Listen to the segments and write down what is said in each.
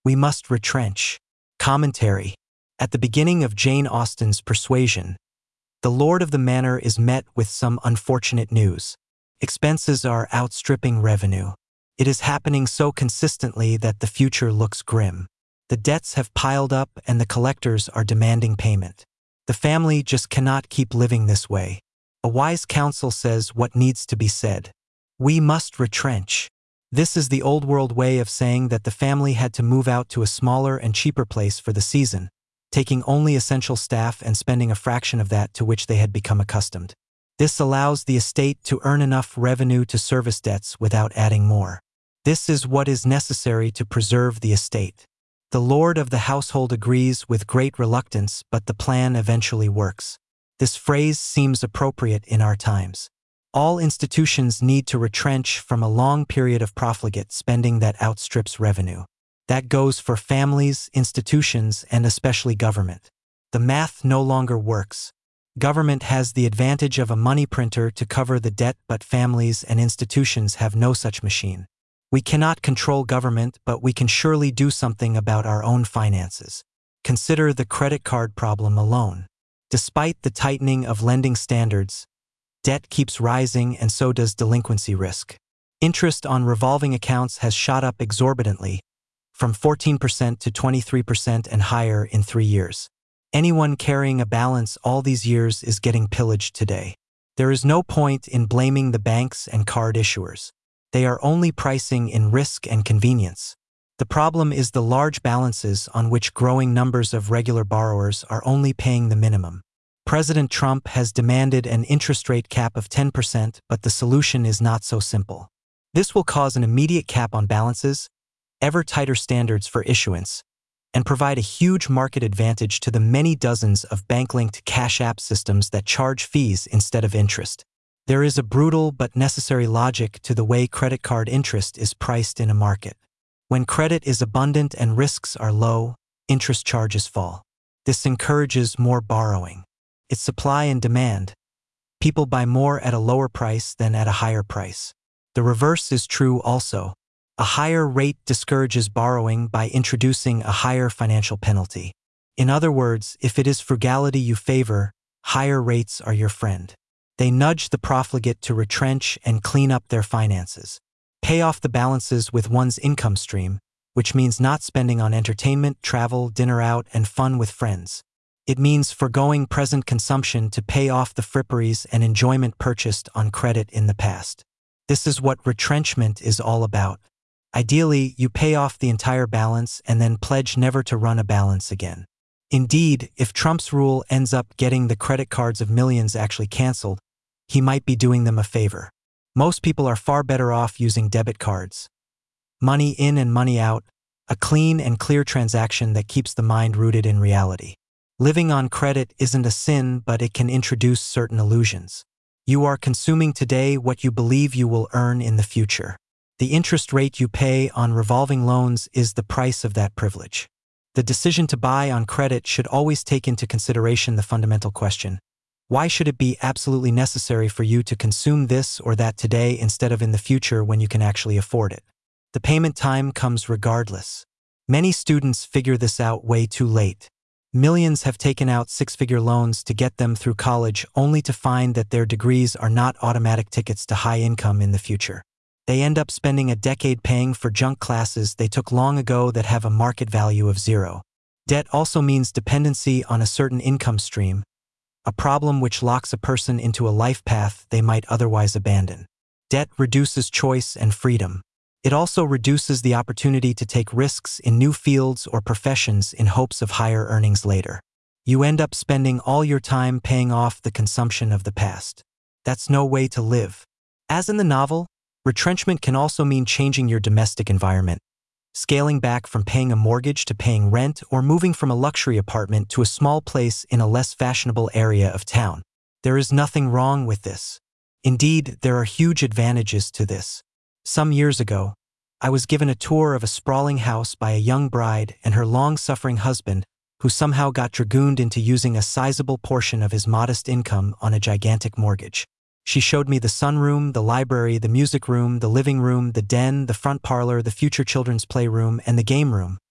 We must retrench. Commentary. At the beginning of Jane Austen's Persuasion, the lord of the manor is met with some unfortunate news. Expenses are outstripping revenue. It is happening so consistently that the future looks grim. The debts have piled up and the collectors are demanding payment. The family just cannot keep living this way. A wise counsel says what needs to be said. We must retrench. This is the old world way of saying that the family had to move out to a smaller and cheaper place for the season, taking only essential staff and spending a fraction of that to which they had become accustomed. This allows the estate to earn enough revenue to service debts without adding more. This is what is necessary to preserve the estate. The lord of the household agrees with great reluctance, but the plan eventually works. This phrase seems appropriate in our times. All institutions need to retrench from a long period of profligate spending that outstrips revenue. That goes for families, institutions, and especially government. The math no longer works. Government has the advantage of a money printer to cover the debt, but families and institutions have no such machine. We cannot control government, but we can surely do something about our own finances. Consider the credit card problem alone. Despite the tightening of lending standards, debt keeps rising and so does delinquency risk. Interest on revolving accounts has shot up exorbitantly, from 14% to 23% and higher in 3 years. Anyone carrying a balance all these years is getting pillaged today. There is no point in blaming the banks and card issuers. They are only pricing in risk and convenience. The problem is the large balances on which growing numbers of regular borrowers are only paying the minimum. President Trump has demanded an interest rate cap of 10%, but the solution is not so simple. This will cause an immediate cap on balances, ever tighter standards for issuance, and provide a huge market advantage to the many dozens of bank-linked cash app systems that charge fees instead of interest. There is a brutal but necessary logic to the way credit card interest is priced in a market. When credit is abundant and risks are low, interest charges fall. This encourages more borrowing. It's supply and demand. People buy more at a lower price than at a higher price. The reverse is true also. A higher rate discourages borrowing by introducing a higher financial penalty. In other words, if it is frugality you favor, higher rates are your friend. They nudge the profligate to retrench and clean up their finances. Pay off the balances with one's income stream, which means not spending on entertainment, travel, dinner out, and fun with friends. It means forgoing present consumption to pay off the fripperies and enjoyment purchased on credit in the past. This is what retrenchment is all about. Ideally, you pay off the entire balance and then pledge never to run a balance again. Indeed, if Trump's rule ends up getting the credit cards of millions actually canceled, he might be doing them a favor. Most people are far better off using debit cards. Money in and money out, a clean and clear transaction that keeps the mind rooted in reality. Living on credit isn't a sin, but it can introduce certain illusions. You are consuming today what you believe you will earn in the future. The interest rate you pay on revolving loans is the price of that privilege. The decision to buy on credit should always take into consideration the fundamental question: why should it be absolutely necessary for you to consume this or that today instead of in the future when you can actually afford it? The payment time comes regardless. Many students figure this out way too late. Millions have taken out six-figure loans to get them through college only to find that their degrees are not automatic tickets to high income in the future. They end up spending a decade paying for junk classes they took long ago that have a market value of zero. Debt also means dependency on a certain income stream, a problem which locks a person into a life path they might otherwise abandon. Debt reduces choice and freedom. It also reduces the opportunity to take risks in new fields or professions in hopes of higher earnings later. You end up spending all your time paying off the consumption of the past. That's no way to live. As in the novel, retrenchment can also mean changing your domestic environment, scaling back from paying a mortgage to paying rent, or moving from a luxury apartment to a small place in a less fashionable area of town. There is nothing wrong with this. Indeed, there are huge advantages to this. Some years ago, I was given a tour of a sprawling house by a young bride and her long-suffering husband, who somehow got dragooned into using a sizable portion of his modest income on a gigantic mortgage. She showed me the sunroom, the library, the music room, the living room, the den, the front parlor, the future children's playroom, and the game room,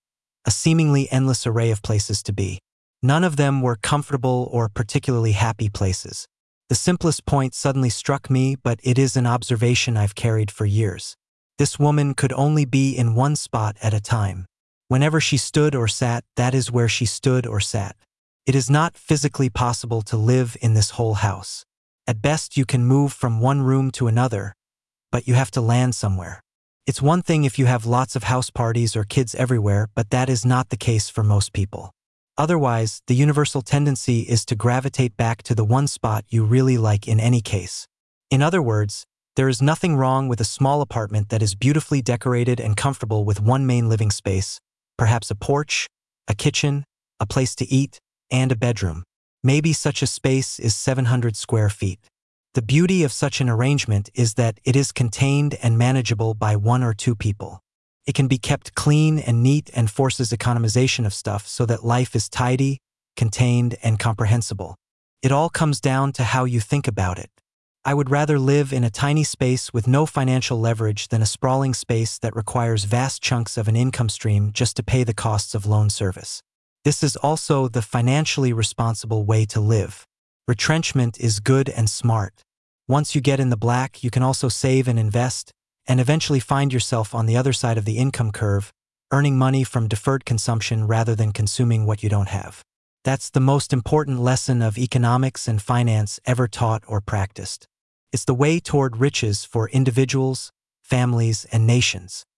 a seemingly endless array of places to be. None of them were comfortable or particularly happy places. The simplest point suddenly struck me, but it is an observation I've carried for years. This woman could only be in one spot at a time. Whenever she stood or sat, that is where she stood or sat. It is not physically possible to live in this whole house. At best, you can move from one room to another, but you have to land somewhere. It's one thing if you have lots of house parties or kids everywhere, but that is not the case for most people. Otherwise, the universal tendency is to gravitate back to the one spot you really like in any case. In other words, there is nothing wrong with a small apartment that is beautifully decorated and comfortable with one main living space, perhaps a porch, a kitchen, a place to eat, and a bedroom. Maybe such a space is 700 square feet. The beauty of such an arrangement is that it is contained and manageable by one or two people. It can be kept clean and neat and forces economization of stuff so that life is tidy, contained, and comprehensible. It all comes down to how you think about it. I would rather live in a tiny space with no financial leverage than a sprawling space that requires vast chunks of an income stream just to pay the costs of loan service. This is also the financially responsible way to live. Retrenchment is good and smart. Once you get in the black, you can also save and invest, and eventually find yourself on the other side of the income curve, earning money from deferred consumption rather than consuming what you don't have. That's the most important lesson of economics and finance ever taught or practiced. It's the way toward riches for individuals, families, and nations.